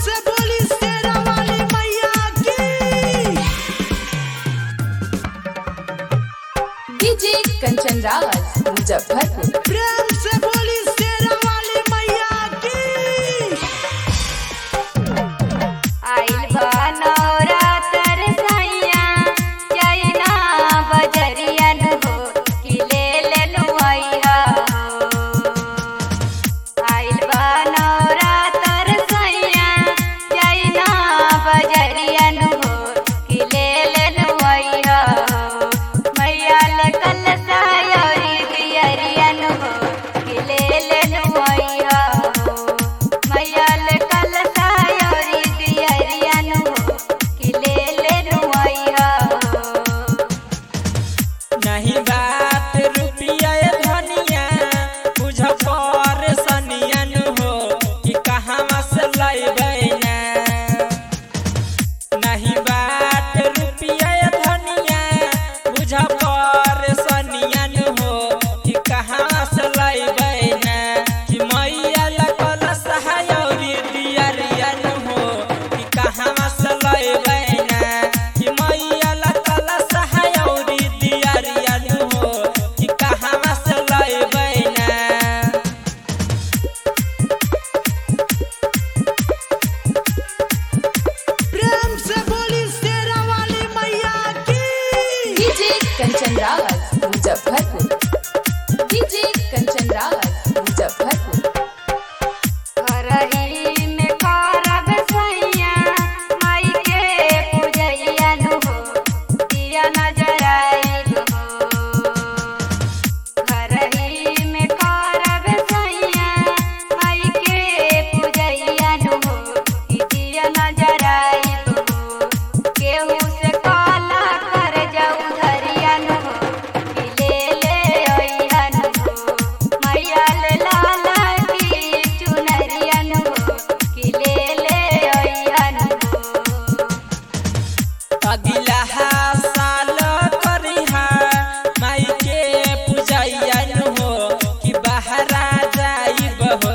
से बोली शेरा वाली मैया की। डीजे कंचन राज मुजफ्फरपुर। प्रेम से बोली शेरा वाली मैया की। आइल बनौरा तरसैया जैना बजरियन हो कि ले लेनु आइहा हो। आइल बनौरा तरसैया जैना बजरियन हो कि ले लेनु आइहा हो। मैया ले कलसा योरी दियरियन हो कि ले लेनु आइहा हो। मैया ले कलसा योरी दियरियन हो कि ले लेनु आइहा हो। नहीं बात रुपया धनिया बुझ पर सनियन हो कि कहाँ से लैबै ना। नहीं बात रुपया धनिया बुझ पर सनियन हो कि कहाँ से लैबै ना। कि मैया लगल सहायरी दियरियन हो कि कहाँ से लैबै ना। कि मैया लगल सहायरी दियरियन हो कि कहाँ से लैबै ना। प्रेम से बोली शेरा वाली मैया की। डीजे कंचन राज मुजफ्फरपुर। डीजे कंचन राज मुजफ्फरपुर। घरही में करब सैया माई के पूजैयन हो दिया नजर आइब हो। घरही में करब सैया माई के पूजैयन हो कि दिया नजर आइब हो। केहू से काला कर जाऊ धरियन हो कि ले ले अइहन हो। मैया ले लाला की चुनरियन हो कि ले ले अइहन हो। अगिला साल करिहा माई के पूजैयन हो कि बहरा जाइब हो।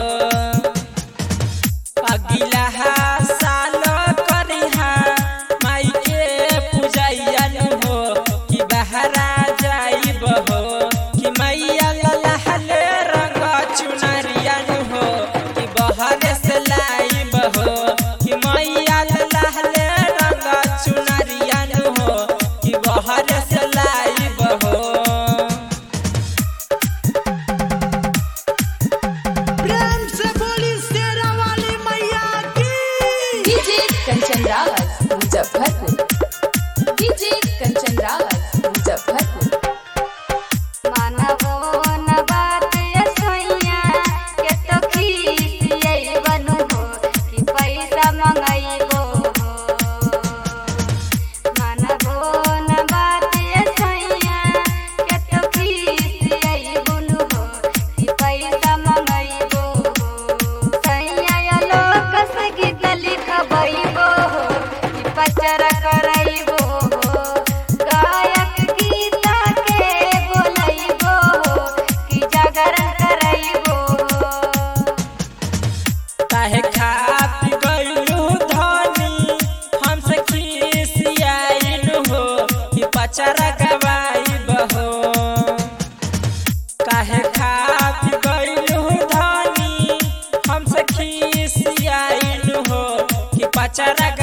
अगिला साल करिहा माई के पूजैयन हो कि बहरा जाइब हो। कि मैया ललहले रंग चुनरियन हो कि बहरे से लाइब हो। कि मैया ललहले रंग चुनरियन हो कि बहरे से लाइब हो। प्रेम से बोली शेरा वाली मैया की। डीजे कंचन राज मुजफ्फरपुर। डीजे कंचन राज मुजफ्फरपुर। मानवो न बात ये सोइया के तो खीसियै बनू हो कि पैसा मंगैबो हो। मानवो न बात ये सोइया के तो खीसियै बनू हो कि पैसा मंगैबो हो। सैया या लोक से गीत लिखबैबो हो कि पचरा करैबो हो। गायक गीता के बोलैबो हो कि जागरण करैबो हो। काहे खात गइलू धनी हमसे खिसियाइन हो कि पचरा गवाइब हो। काहे खात गइलू धनी हमसे खिसियाइन हो कि पचरा